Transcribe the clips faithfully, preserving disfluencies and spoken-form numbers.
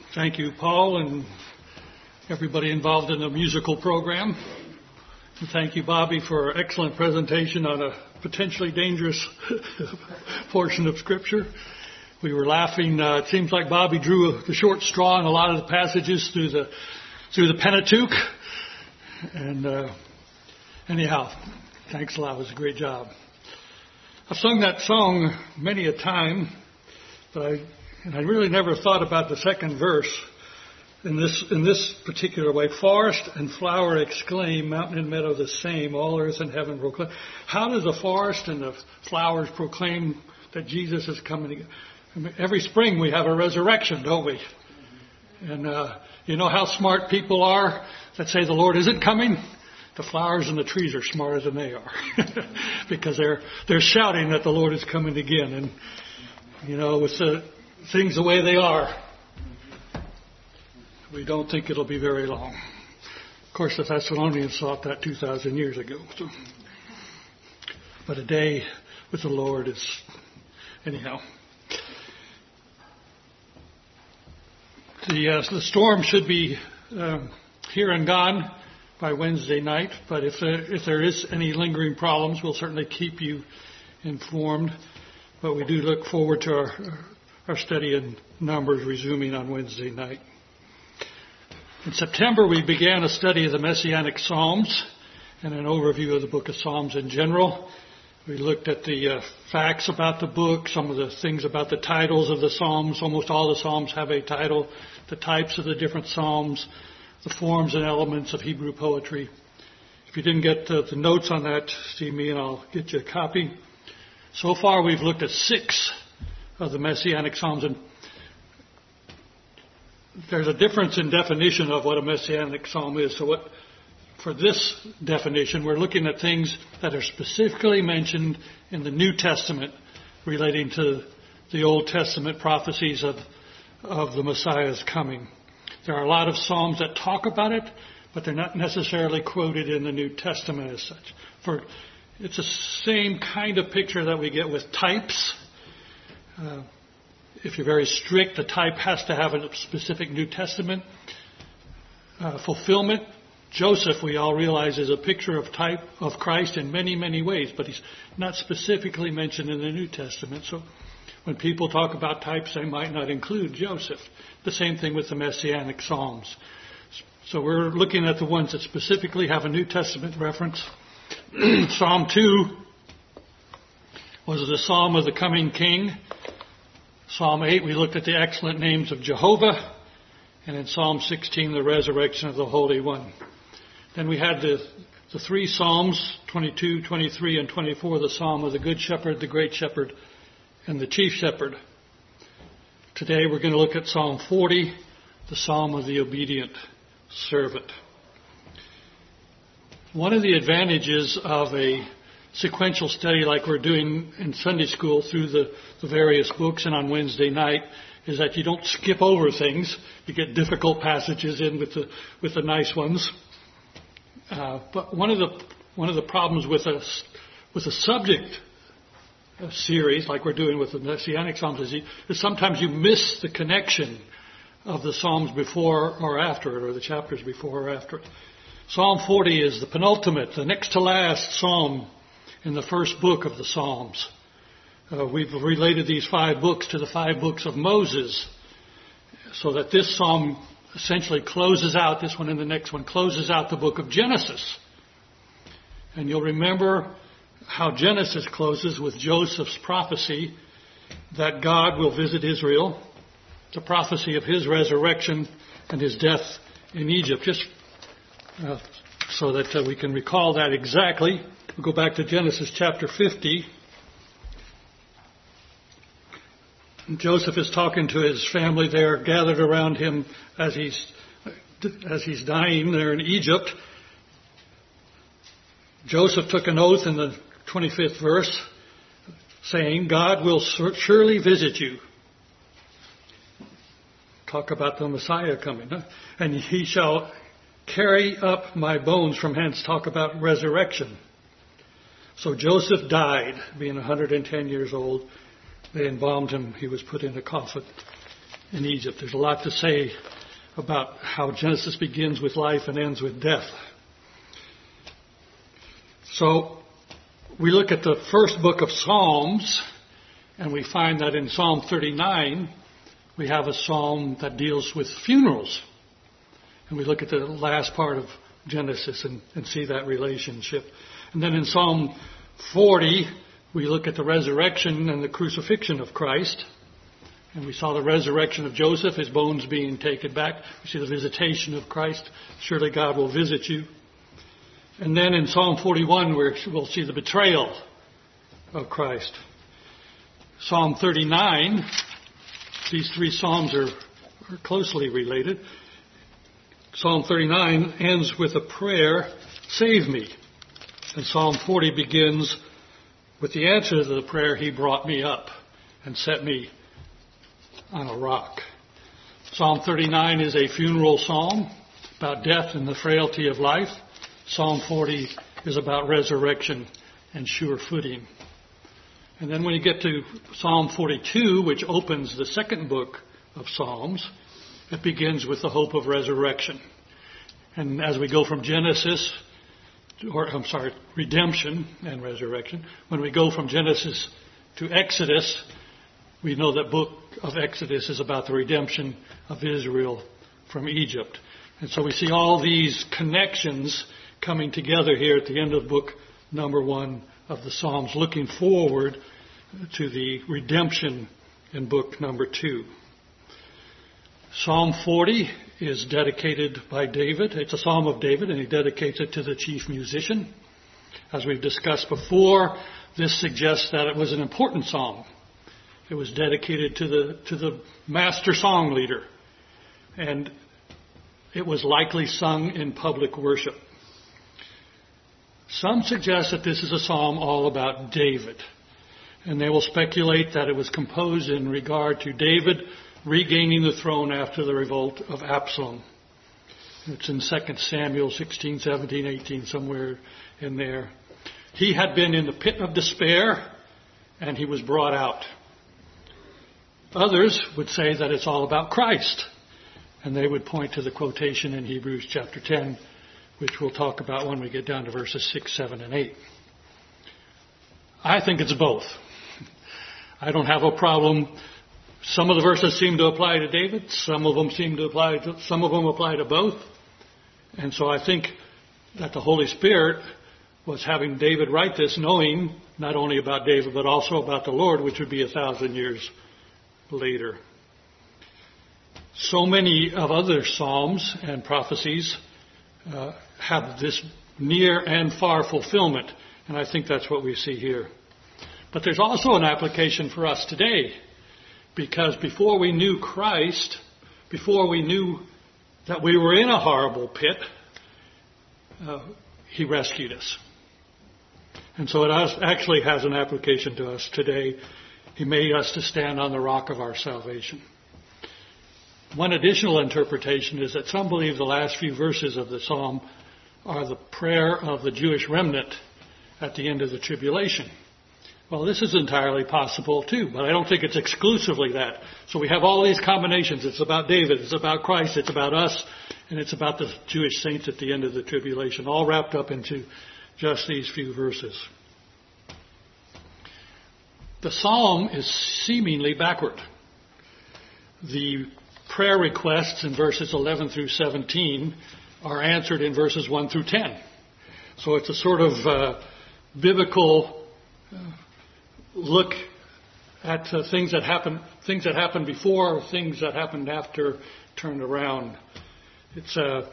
Thank you, Paul, and everybody involved in the musical program. And thank you, Bobby, for an excellent presentation on a potentially dangerous portion of Scripture. We were laughing. Uh, it seems like Bobby drew the short straw in a lot of the passages through the through the Pentateuch. And uh, anyhow, thanks a lot. It was a great job. I've sung that song many a time, but I and I really never thought about the second verse in this in this particular way. Forest and flower exclaim, mountain and meadow the same, all earth and heaven proclaim. How does the forest and the flowers proclaim that Jesus is coming again? I mean, every spring we have a resurrection, don't we? And uh, you know how smart people are that say the Lord isn't coming? The flowers and the trees are smarter than they are because they're they're shouting that the Lord is coming again. And you know, with the things the way they are, we don't think it'll be very long. Of course, the Thessalonians thought that two thousand years ago. So. But a day with the Lord is, anyhow. The, uh, the storm should be um, here and gone by Wednesday night, but if there, if there is any lingering problems, we'll certainly keep you informed. But we do look forward to our, our study in Numbers resuming on Wednesday night. In September, we began a study of the Messianic Psalms and an overview of the book of Psalms in general. We looked at the uh, facts about the book, some of the things about the titles of the Psalms. Almost all the Psalms have a title, the types of the different Psalms, the forms and elements of Hebrew poetry. If you didn't get uh, the notes on that, see me and I'll get you a copy. So far, we've looked at six of the Messianic Psalms, and there's a difference in definition of what a Messianic Psalm is. So what, for this definition, we're looking at things that are specifically mentioned in the New Testament relating to the Old Testament prophecies of, of the Messiah's coming. There are a lot of Psalms that talk about it, but they're not necessarily quoted in the New Testament as such. For it's the same kind of picture that we get with types. Uh, if you're very strict, the type has to have a specific New Testament uh, fulfillment. Joseph, we all realize, is a picture of type of Christ in many, many ways, but he's not specifically mentioned in the New Testament. So when people talk about types, they might not include Joseph. The same thing with the Messianic Psalms. So we're looking at the ones that specifically have a New Testament reference. Psalm two was the Psalm of the coming King. Psalm eight, we looked at the excellent names of Jehovah. And in Psalm sixteen, the resurrection of the Holy One. Then we had the, the three Psalms, twenty-two, twenty-three, and twenty-four, the Psalm of the Good Shepherd, the Great Shepherd, and the Chief Shepherd. Today we're going to look at Psalm forty, the Psalm of the Obedient Servant. One of the advantages of a sequential study like we're doing in Sunday school through the, the various books and on Wednesday night is that you don't skip over things. You get difficult passages in with the with the nice ones. Uh, but one of the one of the problems with a with a subject a series like we're doing with the Messianic Psalms is, you, is sometimes you miss the connection of the Psalms before or after it, or the chapters before or after it. Psalm forty is the penultimate, the next to last Psalm in the first book of the Psalms. Uh, we've related these five books to the five books of Moses, so that this Psalm essentially closes out, this one and the next one, closes out the book of Genesis. And you'll remember how Genesis closes with Joseph's prophecy that God will visit Israel, the prophecy of his resurrection and his death in Egypt. Just uh, so that uh, we can recall that exactly, we'll go back to Genesis chapter fifty. Joseph is talking to his family there, gathered around him as he's as he's dying there in Egypt. Joseph took an oath in the twenty-fifth verse, saying, God will surely visit you. Talk about the Messiah coming. Huh? And he shall carry up my bones from hence. Talk about resurrection. So Joseph died, being one hundred ten years old. They embalmed him. He was put in a coffin. in Egypt. There's a lot to say about how Genesis begins with life and ends with death. So we look at the first book of Psalms, and we find that in Psalm thirty-nine, we have a psalm that deals with funerals. And we look at the last part of Genesis and, and see that relationship. And then in Psalm forty, we look at the resurrection and the crucifixion of Christ. And we saw the resurrection of Joseph, his bones being taken back. We see the visitation of Christ. Surely God will visit you. And then in Psalm forty-one, we'll see the betrayal of Christ. Psalm thirty-nine, these three psalms are, are closely related. Psalm thirty-nine ends with a prayer, "Save me." And Psalm forty begins with the answer to the prayer, "He brought me up and set me on a rock." Psalm thirty-nine is a funeral psalm about death and the frailty of life. Psalm forty is about resurrection and sure footing. And then when you get to Psalm forty-two, which opens the second book of Psalms, it begins with the hope of resurrection. And as we go from Genesis, or I'm sorry, redemption and resurrection, when we go from Genesis to Exodus, we know that book of Exodus is about the redemption of Israel from Egypt. And so we see all these connections coming together here at the end of book number one of the Psalms, looking forward to the redemption in book number two. Psalm forty is dedicated by David. It's a psalm of David, and he dedicates it to the chief musician. As we've discussed before, this suggests that it was an important psalm. It was dedicated to the to the master song leader, and it was likely sung in public worship. Some suggest that this is a psalm all about David, and they will speculate that it was composed in regard to David regaining the throne after the revolt of Absalom. It's in Second Samuel sixteen, seventeen, eighteen, somewhere in there. He had been in the pit of despair, and he was brought out. Others would say that it's all about Christ, and they would point to the quotation in Hebrews chapter ten, which we'll talk about when we get down to verses six, seven, and eight. I think it's both. I don't have a problem. Some of the verses seem to apply to David. Some of them seem to apply to, some of them apply to both. And so I think that the Holy Spirit was having David write this, knowing not only about David, but also about the Lord, which would be a thousand years later. So many of other psalms and prophecies uh, have this near and far fulfillment, and I think that's what we see here. But there's also an application for us today, because before we knew Christ, before we knew that we were in a horrible pit, uh, He rescued us. And so it has, actually has an application to us today. He made us to stand on the rock of our salvation. One additional interpretation is that some believe the last few verses of the psalm are the prayer of the Jewish remnant at the end of the tribulation. Well, this is entirely possible too, but I don't think it's exclusively that. So we have all these combinations. It's about David, it's about Christ, it's about us, and it's about the Jewish saints at the end of the tribulation, all wrapped up into just these few verses. The psalm is seemingly backward. The prayer requests in verses eleven through seventeen are answered in verses one through ten. So it's a sort of uh, biblical uh, look at uh, things that happened, things that happened before, things that happened after, turned around. It's a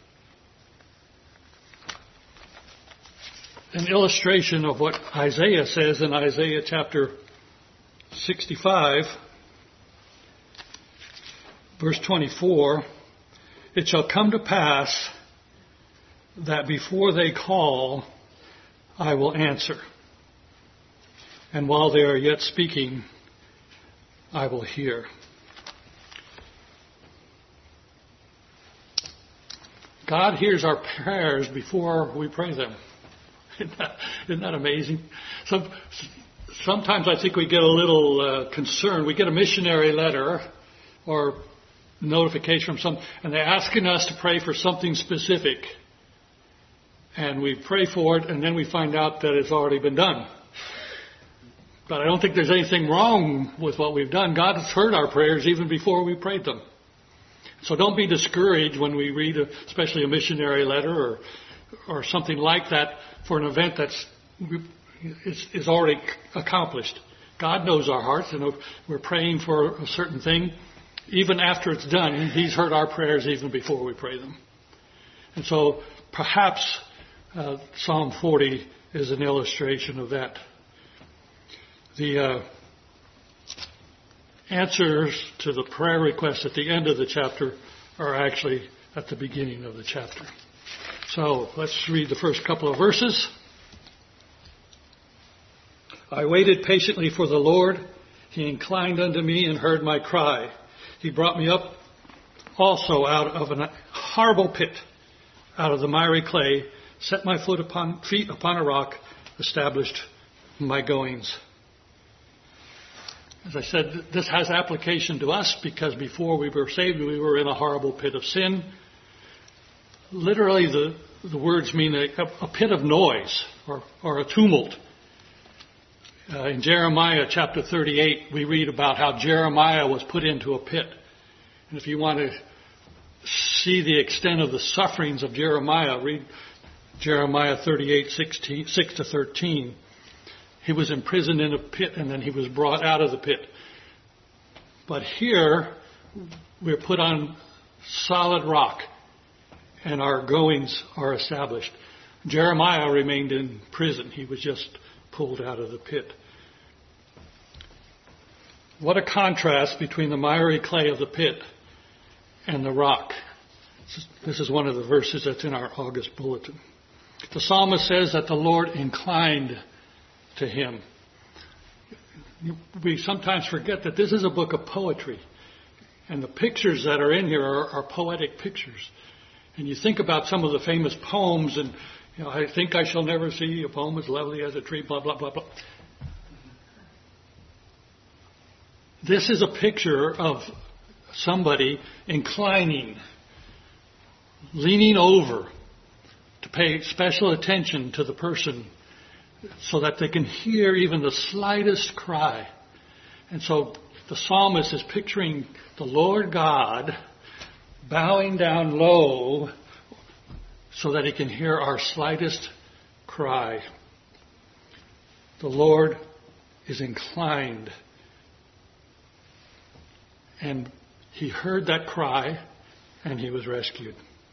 an illustration of what Isaiah says in Isaiah chapter sixty-five, verse twenty-four. It shall come to pass that before they call, I will answer. And while they are yet speaking, I will hear. God hears our prayers before we pray them. Isn't that, isn't that amazing? Some, sometimes I think we get a little uh, concerned. We get a missionary letter or notification from some, and they're asking us to pray for something specific. And we pray for it, and then we find out that it's already been done. But I don't think there's anything wrong with what we've done. God has heard our prayers even before we prayed them. So don't be discouraged when we read, a, especially a missionary letter or or something like that for an event that's is, is already accomplished. God knows our hearts, and if we're praying for a certain thing, even after it's done, He's heard our prayers even before we pray them. And so perhaps uh, Psalm forty is an illustration of that. The uh, answers to the prayer requests at the end of the chapter are actually at the beginning of the chapter. So let's read the first couple of verses. I waited patiently for the Lord. He inclined unto me and heard my cry. He brought me up also out of a horrible pit, out of the miry clay, set my foot upon feet upon a rock, established my goings. As I said, this has application to us because before we were saved, we were in a horrible pit of sin. Literally, the, the words mean a, a pit of noise or, or a tumult. Uh, in Jeremiah chapter thirty-eight, we read about how Jeremiah was put into a pit. And if you want to see the extent of the sufferings of Jeremiah, read Jeremiah thirty-eight, sixteen, six to thirteen. He was imprisoned in a pit and then he was brought out of the pit. But here, we're put on solid rock and our goings are established. Jeremiah remained in prison. He was just pulled out of the pit. What a contrast between the miry clay of the pit and the rock. This is one of the verses that's in our August bulletin. The psalmist says that the Lord inclined to him. We sometimes forget that this is a book of poetry. And the pictures that are in here are, are poetic pictures. And you think about some of the famous poems, and you know, I think I shall never see a poem as lovely as a tree, blah, blah, blah, blah. This is a picture of somebody inclining, leaning over to pay special attention to the person so that they can hear even the slightest cry. And so the psalmist is picturing the Lord God bowing down low so that He can hear our slightest cry. The Lord is inclined. And He heard that cry and He was rescued.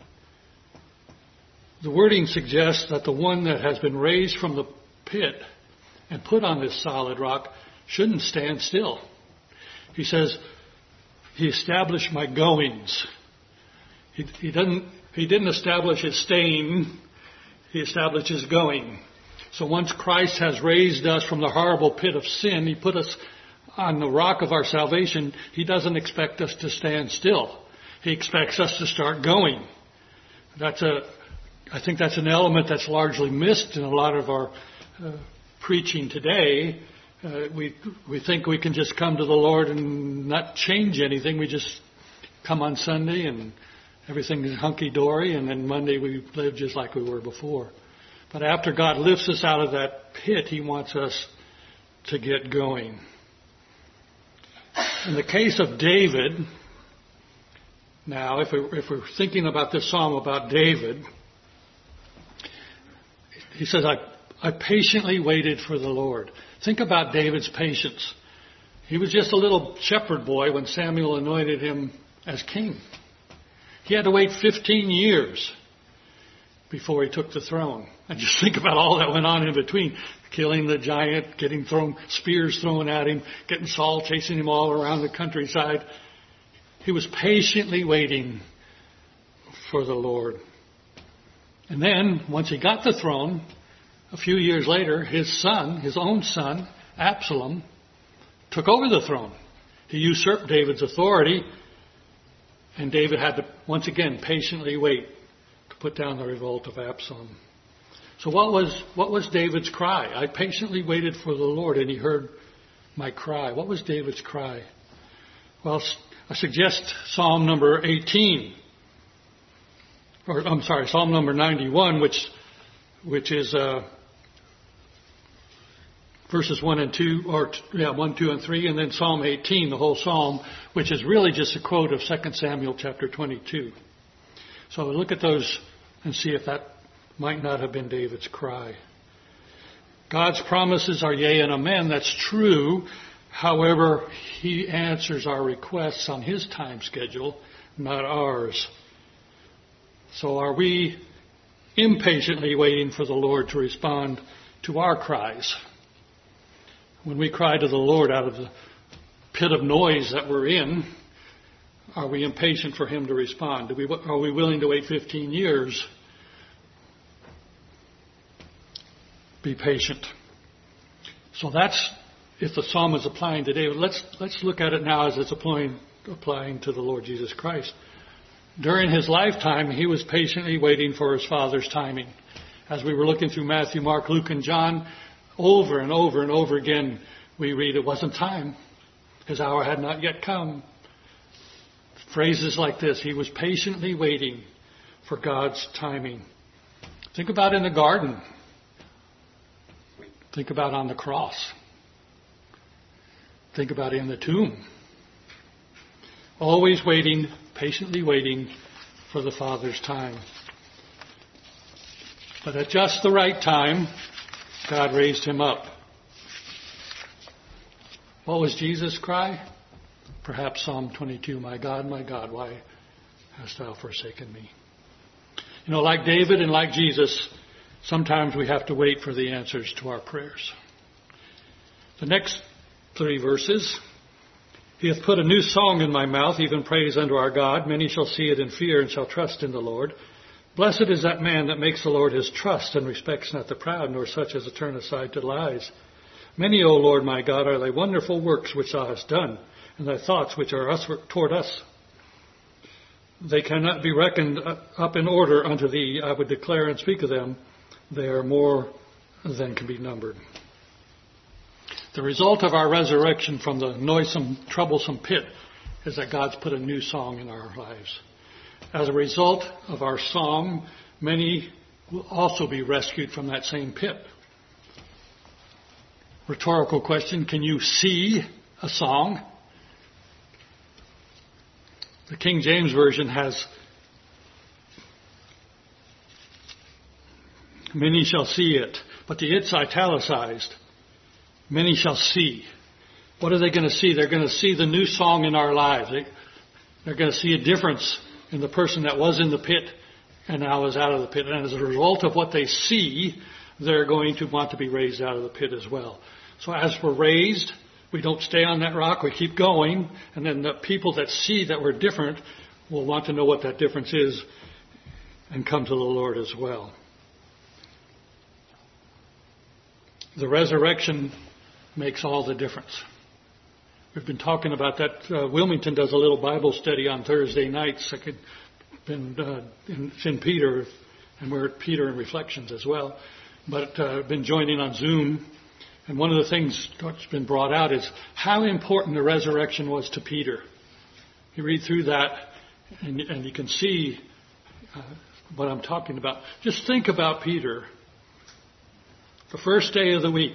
The wording suggests that the one that has been raised from the pit and put on this solid rock shouldn't stand still. He says, He established my goings. He, he doesn't. He didn't establish His staying. He established His going. So once Christ has raised us from the horrible pit of sin, He put us on the rock of our salvation. He doesn't expect us to stand still. He expects us to start going. That's a. I think that's an element that's largely missed in a lot of our uh, preaching today. Uh, we we think we can just come to the Lord and not change anything. We just come on Sunday and everything is hunky-dory, and then Monday we live just like we were before. But after God lifts us out of that pit, He wants us to get going. In the case of David, now if, we, if we're thinking about this psalm about David, he says, I, I patiently waited for the Lord. Think about David's patience. He was just a little shepherd boy when Samuel anointed him as king. He had to wait fifteen years before he took the throne. And just think about all that went on in between. Killing the giant, getting thrown, spears thrown at him, getting Saul chasing him all around the countryside. He was patiently waiting for the Lord. And then, once he got the throne, a few years later, his son, his own son, Absalom, took over the throne. He usurped David's authority, and David had to, once again, patiently wait to put down the revolt of Absalom. So what was what was David's cry? I patiently waited for the Lord, and He heard my cry. What was David's cry? Well, I suggest Psalm number eighteen, or I'm sorry, Psalm number ninety-one, which which is uh, verses one and two, or yeah, one, two, and three, and then Psalm eighteen, the whole psalm, which is really just a quote of Second Samuel chapter twenty-two. So look at those and see if that might not have been David's cry. God's promises are yea and amen. That's true. However, He answers our requests on His time schedule, not ours. So are we impatiently waiting for the Lord to respond to our cries? When we cry to the Lord out of the pit of noise that we're in, are we impatient for Him to respond? Do we, are we willing to wait fifteen years? Be patient. So that's if the psalm is applying to David. Let's let's look at it now as it's applying applying to the Lord Jesus Christ. During His lifetime, He was patiently waiting for His Father's timing. As we were looking through Matthew, Mark, Luke, and John, over and over and over again, we read it wasn't time. His hour had not yet come. Phrases like this, He was patiently waiting for God's timing. Think about in the garden. Think about on the cross. Think about in the tomb. Always waiting, patiently waiting for the Father's time. But at just the right time, God raised Him up. What was Jesus' cry? Perhaps Psalm twenty-two, my God, my God, why hast thou forsaken me? You know, like David and like Jesus, sometimes we have to wait for the answers to our prayers. The next three verses. He hath put a new song in my mouth, even praise unto our God. Many shall see it and fear and shall trust in the Lord. Blessed is that man that makes the Lord his trust and respects not the proud, nor such as to turn aside to lies. Many, O Lord my God, are thy wonderful works which thou hast done, and thy thoughts which are us toward us. They cannot be reckoned up in order unto thee. I would declare and speak of them. They are more than can be numbered. The result of our resurrection from the noisome, troublesome pit is that God's put a new song in our lives. As a result of our song, many will also be rescued from that same pit. Rhetorical question, can you see a song? The King James Version has, many shall see it, but the it's italicized. Many shall see. What are they going to see? They're going to see the new song in our lives. They, they're going to see a difference in the person that was in the pit and now is out of the pit. And as a result of what they see, they're going to want to be raised out of the pit as well. So as we're raised, we don't stay on that rock. We keep going. And then the people that see that we're different will want to know what that difference is and come to the Lord as well. The resurrection makes all the difference. We've been talking about that. Uh, Wilmington does a little Bible study on Thursday nights. I've been uh, in, it's in Peter, and we're at Peter in Reflections as well. But uh, I've been joining on Zoom. And one of the things that's been brought out is how important the resurrection was to Peter. You read through that, and, and you can see uh, what I'm talking about. Just think about Peter. The first day of the week,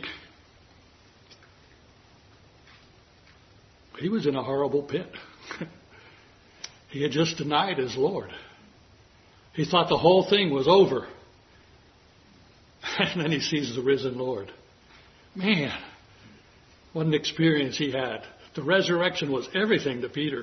he was in a horrible pit. He had just denied his Lord. He thought the whole thing was over. And then he sees the risen Lord. Man, what an experience he had. The resurrection was everything to Peter.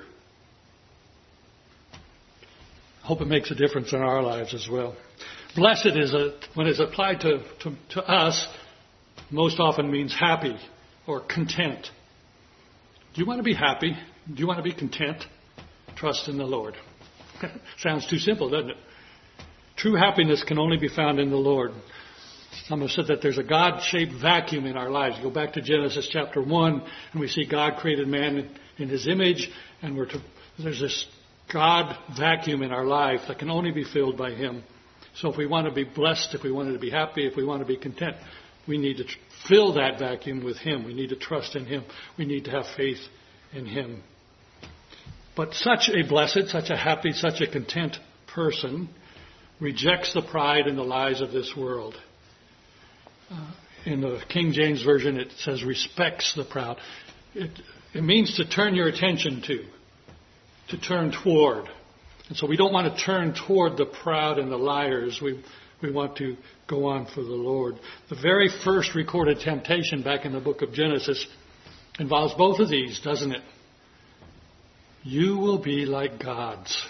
I hope it makes a difference in our lives as well. Blessed is a, when it's applied to, to, to us, most often means happy or content. Do you want to be happy? Do you want to be content? Trust in the Lord. Sounds too simple, doesn't it? True happiness can only be found in the Lord. Some have said that there's a God-shaped vacuum in our lives. You go back to Genesis chapter one, and we see God created man in, in His image, and we're to, there's this God vacuum in our life that can only be filled by Him. So if we want to be blessed, if we want to be happy, if we want to be content, we need to fill that vacuum with Him. We need to trust in Him. We need to have faith in Him. But such a blessed, such a happy, such a content person rejects the pride and the lies of this world. Uh, in the King James Version, it says respects the proud. It, it means to turn your attention to, to turn toward. And so we don't want to turn toward the proud and the liars. We, we want to go on for the Lord. The very first recorded temptation back in the book of Genesis involves both of these, doesn't it? You will be like gods.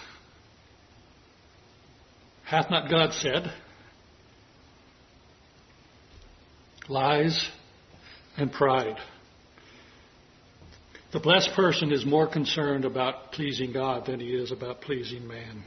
Hath not God said? Lies and pride. The blessed person is more concerned about pleasing God than he is about pleasing man.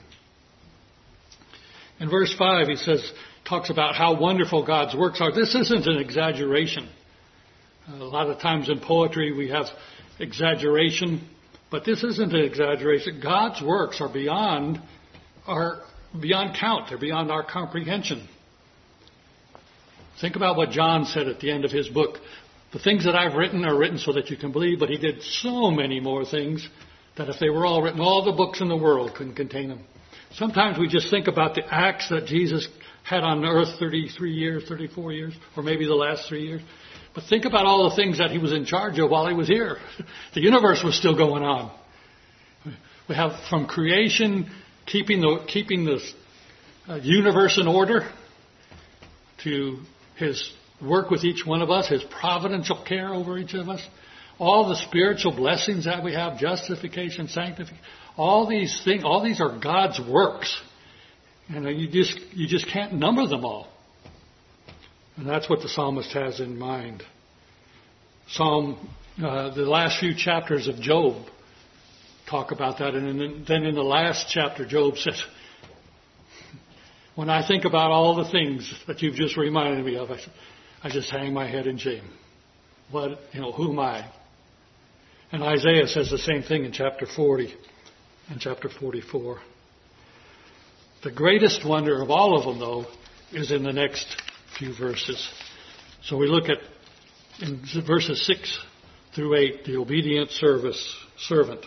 In verse five, he says, talks about how wonderful God's works are. This isn't an exaggeration. A lot of times in poetry we have exaggeration, but this isn't an exaggeration. God's works are beyond our beyond count. They're beyond our comprehension. Think about what John said at the end of his book. The things that I've written are written so that you can believe, but he did so many more things that if they were all written, all the books in the world couldn't contain them. Sometimes we just think about the acts that Jesus had on earth thirty-three years, thirty-four years, or maybe the last three years. But think about all the things that he was in charge of while he was here. The universe was still going on. We have from creation, keeping the keeping the uh, universe in order, to his work with each one of us, his providential care over each of us, all the spiritual blessings that we have, justification, sanctification, all these things, all these are God's works. And you just you just can't number them all. And that's what the psalmist has in mind. Psalm, uh, the last few chapters of Job talk about that. And then in the last chapter, Job says, when I think about all the things that you've just reminded me of, I, I just hang my head in shame. What, you know, who am I? And Isaiah says the same thing in chapter forty and chapter forty-four. The greatest wonder of all of them, though, is in the next few verses. So we look at in verses six through eight, the obedient service servant.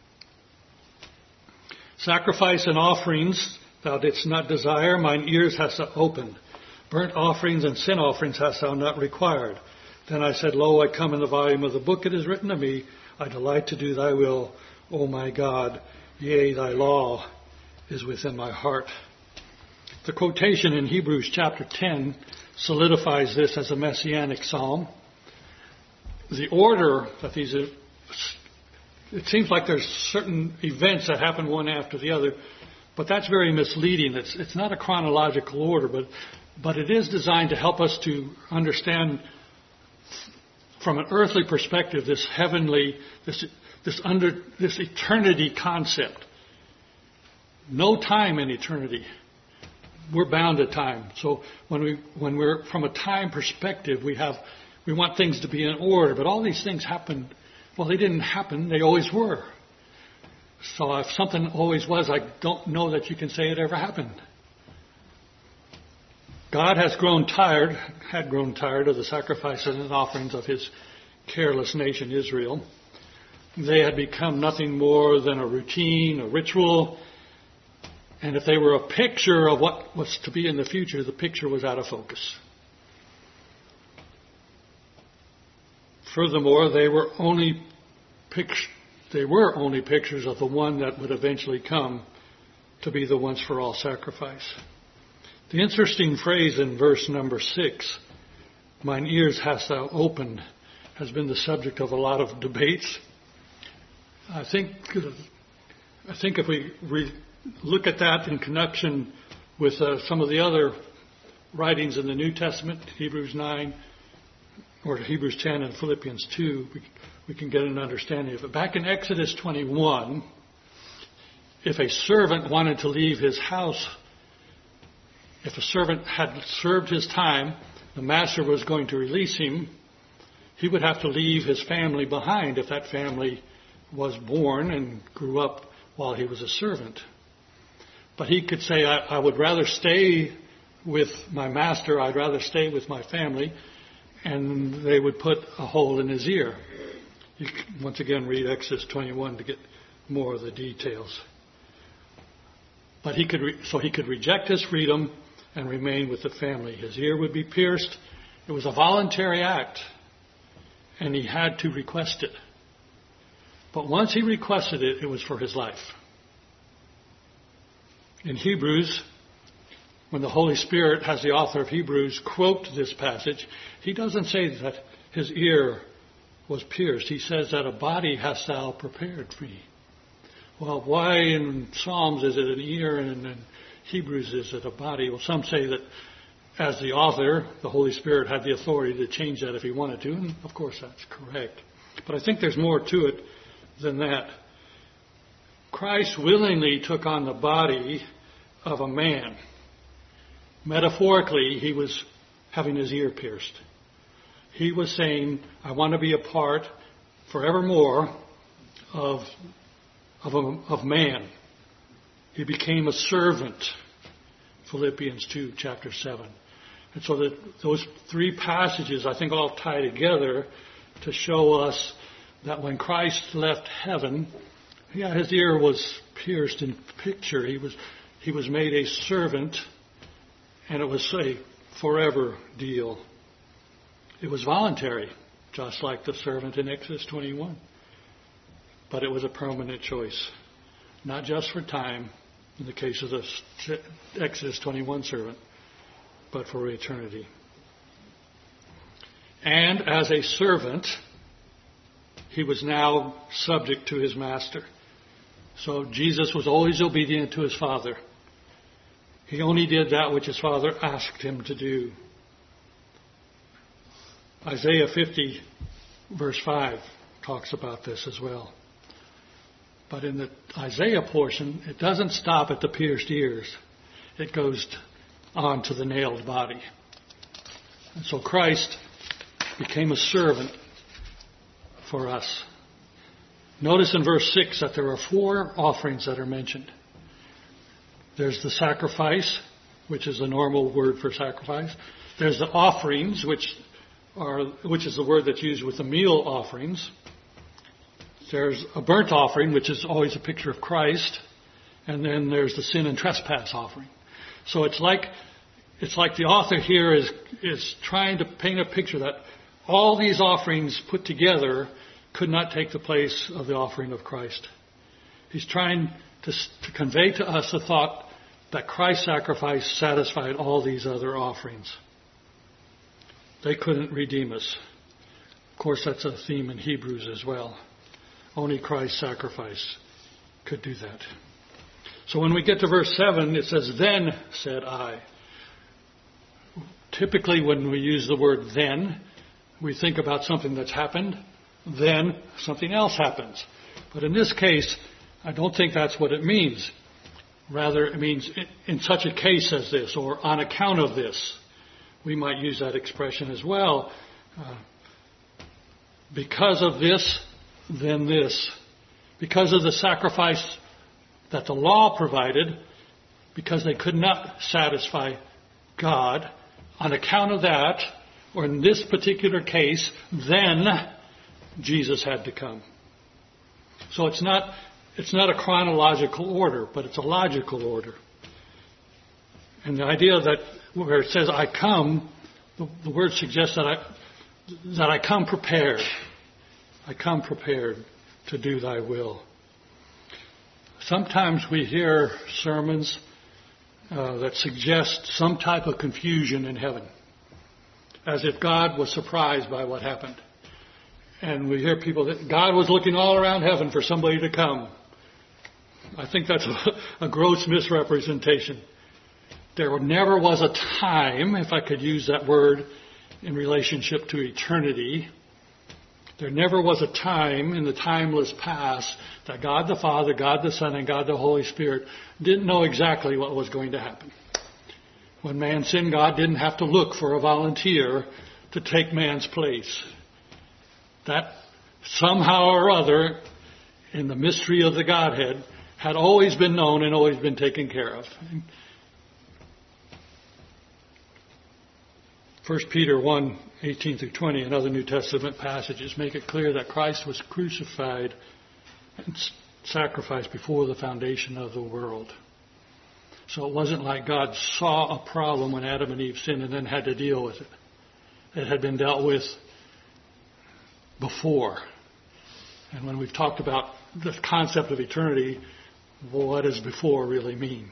Sacrifice and offerings thou didst not desire, mine ears hast thou opened. Burnt offerings and sin offerings hast thou not required. Then I said, Lo, I come in the volume of the book, it is written of me, I delight to do thy will, O my God. Yea, thy law is within my heart. The quotation in Hebrews chapter ten solidifies this as a messianic psalm. The order that these, it seems like there's certain events that happen one after the other, but that's very misleading. It's, it's not a chronological order, but, but it is designed to help us to understand from an earthly perspective this heavenly, this, this under, this eternity concept. No time in eternity. We're bound to time. So when we when we're from a time perspective, we have we want things to be in order. But all these things happened. Well, they didn't happen. They always were. So if something always was, I don't know that you can say it ever happened. God has grown tired, had grown tired of the sacrifices and offerings of his careless nation, Israel. They had become nothing more than a routine, a ritual. And if they were a picture of what was to be in the future, the picture was out of focus. Furthermore, they were only pict- they were only pictures of the one that would eventually come to be the once for all sacrifice. The interesting phrase in verse number six, mine ears hast thou opened, has been the subject of a lot of debates. I think I think if we re- look at that in connection with uh, some of the other writings in the New Testament, Hebrews nine, or Hebrews ten and Philippians two, we, we can get an understanding of it. Back in Exodus twenty-one, if a servant wanted to leave his house, if a servant had served his time, the master was going to release him, he would have to leave his family behind if that family was born and grew up while he was a servant. But he could say, I, I would rather stay with my master, I'd rather stay with my family, and they would put a hole in his ear. You can once again read Exodus twenty-one to get more of the details. But he could, re- so he could reject his freedom and remain with the family. His ear would be pierced. It was a voluntary act, and he had to request it. But once he requested it, it was for his life. In Hebrews, when the Holy Spirit has the author of Hebrews quote this passage, he doesn't say that his ear was pierced. He says that a body hast thou prepared for me. Well, why in Psalms is it an ear and in Hebrews is it a body? Well, some say that as the author, the Holy Spirit had the authority to change that if he wanted to, and of course that's correct. But I think there's more to it than that. Christ willingly took on the body of a man. Metaphorically, he was having his ear pierced. He was saying, I want to be a part forevermore of, of, a, of man. He became a servant. Philippians two, chapter seven. And so that those three passages, I think, all tie together to show us that when Christ left heaven, yeah, his ear was pierced in picture. He was, he was made a servant, and it was a forever deal. It was voluntary, just like the servant in Exodus twenty-one. But it was a permanent choice, not just for time, in the case of the Exodus twenty-one servant, but for eternity. And as a servant, he was now subject to his master. So Jesus was always obedient to his Father. He only did that which his Father asked him to do. Isaiah fifty, verse five, talks about this as well. But in the Isaiah portion, it doesn't stop at the pierced ears. It goes on to the nailed body. And so Christ became a servant for us. Notice in verse six that there are four offerings that are mentioned. There's the sacrifice, which is the normal word for sacrifice. There's the offerings, which are which is the word that's used with the meal offerings. There's a burnt offering, which is always a picture of Christ, and then there's the sin and trespass offering. So it's like it's like the author here is is trying to paint a picture that all these offerings put together could not take the place of the offering of Christ. He's trying to, to convey to us the thought that Christ's sacrifice satisfied all these other offerings. They couldn't redeem us. Of course, that's a theme in Hebrews as well. Only Christ's sacrifice could do that. So when we get to verse seven, it says, "Then said I." Typically when we use the word then, we think about something that's happened, then something else happens. But in this case, I don't think that's what it means. Rather, it means in such a case as this, or on account of this. We might use that expression as well. Uh, because of this, then this. Because of the sacrifice that the law provided, because they could not satisfy God, on account of that, or in this particular case, then Jesus had to come. So it's not it's not a chronological order, but it's a logical order. And the idea that where it says I come, the, the word suggests that I that I come prepared. I come prepared to do thy will. Sometimes we hear sermons uh, that suggest some type of confusion in heaven, as if God was surprised by what happened. And we hear people that God was looking all around heaven for somebody to come. I think that's a, a gross misrepresentation. There never was a time, if I could use that word in relationship to eternity, there never was a time in the timeless past that God the Father, God the Son, and God the Holy Spirit didn't know exactly what was going to happen. When man sinned, God didn't have to look for a volunteer to take man's place. That somehow or other, in the mystery of the Godhead, had always been known and always been taken care of. First Peter one, eighteen through twenty and other New Testament passages make it clear that Christ was crucified sacrifice before the foundation of the world. So it wasn't like God saw a problem when Adam and Eve sinned and then had to deal with it. It had been dealt with before. And when we've talked about the concept of eternity, well, what does before really mean?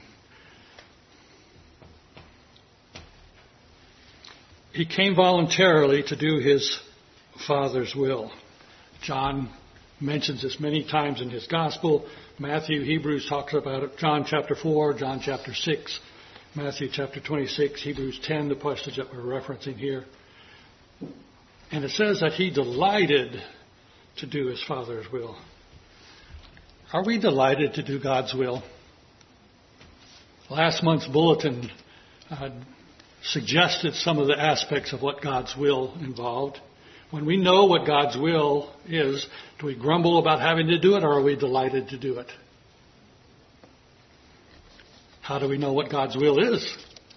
He came voluntarily to do his Father's will. John mentions this many times in his gospel. Matthew, Hebrews talks about it. John chapter four, John chapter six, Matthew chapter twenty-six, Hebrews ten, the passage that we're referencing here. And it says that he delighted to do his Father's will. Are we delighted to do God's will? Last month's bulletin uh, suggested some of the aspects of what God's will involved. When we know what God's will is, do we grumble about having to do it, or are we delighted to do it? How do we know what God's will is?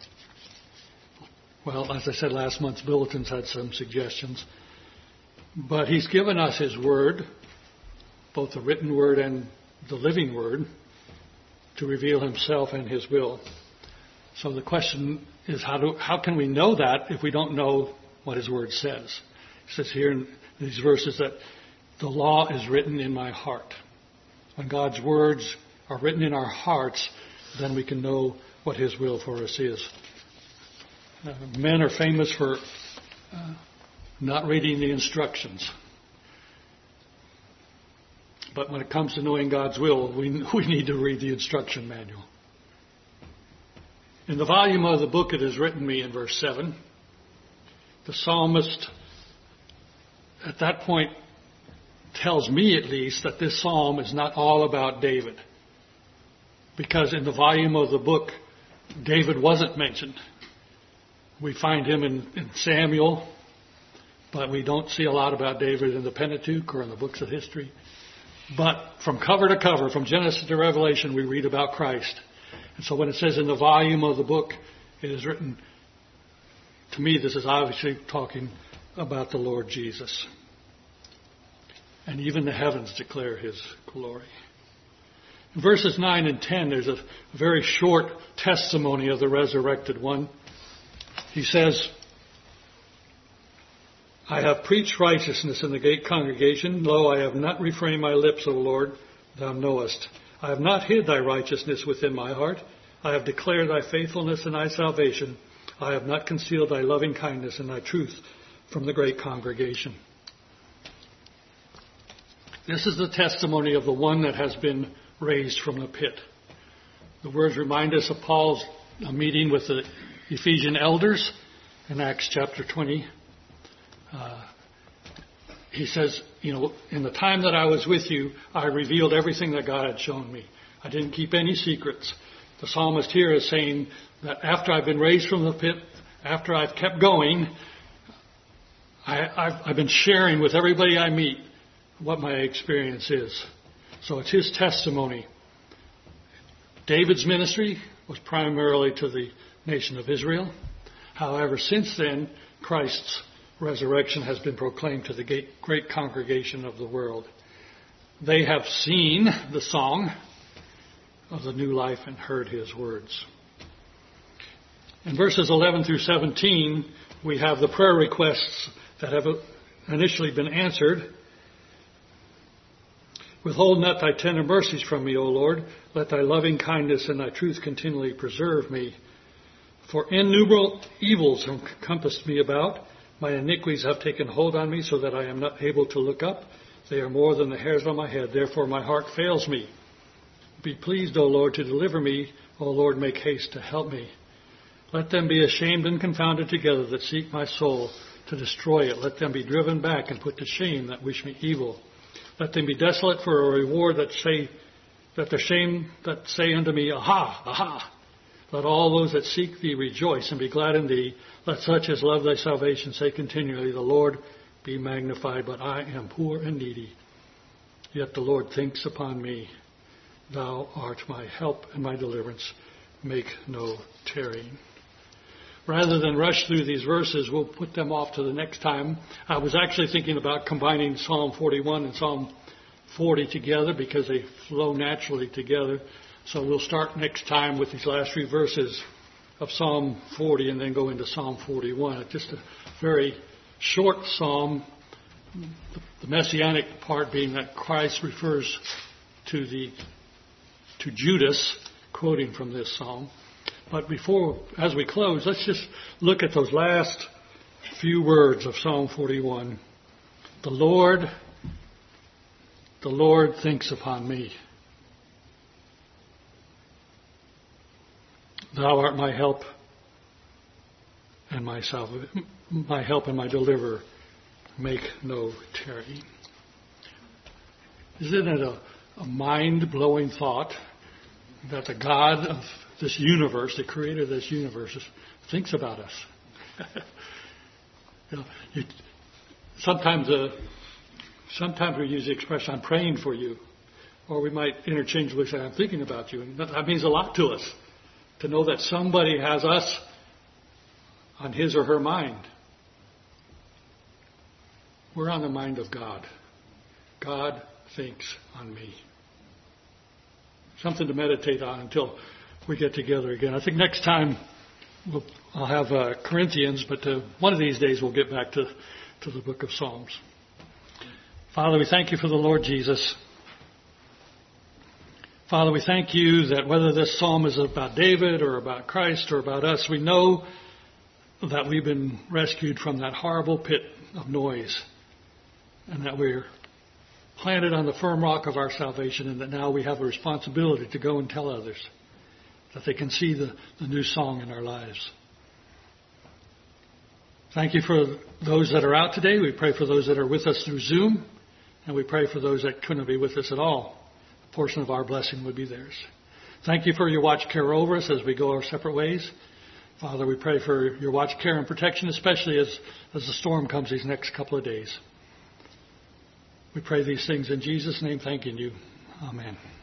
Well, as I said, last month's bulletins had some suggestions. But he's given us his word, both the written word and the living word, to reveal himself and his will. So the question is, how do how can we know that if we don't know what his word says? It says here in these verses that the law is written in my heart. When God's words are written in our hearts, then we can know what his will for us is. Uh, men are famous for uh, not reading the instructions. But when it comes to knowing God's will, we, we need to read the instruction manual. In the volume of the book it is written me in verse seven, the psalmist at that point tells me at least that this psalm is not all about David. Because in the volume of the book, David wasn't mentioned. We find him in, in Samuel, but we don't see a lot about David in the Pentateuch or in the books of history. But from cover to cover, from Genesis to Revelation, we read about Christ. And so when it says in the volume of the book, it is written, to me this is obviously talking about the Lord Jesus. And even the heavens declare his glory. In verses nine and ten, there's a very short testimony of the resurrected one. He says, I have preached righteousness in the great congregation. Lo, I have not refrained my lips, O Lord, thou knowest. I have not hid thy righteousness within my heart. I have declared thy faithfulness and thy salvation. I have not concealed thy loving kindness and thy truth from the great congregation. This is the testimony of the one that has been raised from the pit. The words remind us of Paul's meeting with the Ephesian elders in Acts chapter twenty. Uh, he says, you know, in the time that I was with you, I revealed everything that God had shown me. I didn't keep any secrets. The psalmist here is saying that after I've been raised from the pit, after I've kept going, I, I've, I've been sharing with everybody I meet what my experience is. So it's his testimony. David's ministry was primarily to the nation of Israel. However, since then, Christ's resurrection has been proclaimed to the great congregation of the world. They have seen the song of the new life and heard his words. In verses eleven through seventeen, we have the prayer requests that have initially been answered. Withhold not thy tender mercies from me, O Lord. Let thy loving kindness and thy truth continually preserve me. For innumerable evils have compassed me about. My iniquities have taken hold on me so that I am not able to look up. They are more than the hairs on my head. Therefore my heart fails me. Be pleased, O Lord, to deliver me. O Lord, make haste to help me. Let them be ashamed and confounded together that seek my soul to destroy it. Let them be driven back and put to shame that wish me evil. Let them be desolate for a reward that say that the shame that say unto me, Aha, aha. Let all those that seek thee rejoice and be glad in thee. Let such as love thy salvation say continually, The Lord be magnified, but I am poor and needy. Yet the Lord thinks upon me. Thou art my help and my deliverance. Make no tarrying. Rather than rush through these verses, we'll put them off to the next time. I was actually thinking about combining Psalm forty-one and Psalm forty together because they flow naturally together. So we'll start next time with these last three verses of Psalm forty and then go into Psalm forty-one. It's just a very short psalm, the messianic part being that Christ refers to the to Judas, quoting from this psalm. But before, as we close, let's just look at those last few words of Psalm forty-one. The Lord, the Lord thinks upon me. Thou art my help and my salvation, my help and my deliverer. Make no tarrying. Isn't it a, a mind-blowing thought that the God of this universe, the creator of this universe, thinks about us? you know, you, sometimes, uh, sometimes we use the expression, I'm praying for you. Or we might interchangeably say, I'm thinking about you. And that, that means a lot to us, to know that somebody has us on his or her mind. We're on the mind of God. God thinks on me. Something to meditate on until we get together again. I think next time we'll, I'll have uh, Corinthians, but uh, one of these days we'll get back to, to the book of Psalms. Father, we thank you for the Lord Jesus. Father, we thank you that whether this psalm is about David or about Christ or about us, we know that we've been rescued from that horrible pit of noise and that we're planted on the firm rock of our salvation and that now we have a responsibility to go and tell others that they can see the, the new song in our lives. Thank you for those that are out today. We pray for those that are with us through Zoom, and we pray for those that couldn't be with us at all. A portion of our blessing would be theirs. Thank you for your watch care over us as we go our separate ways. Father, we pray for your watch care and protection, especially as, as the storm comes these next couple of days. We pray these things in Jesus' name, thanking you. Amen.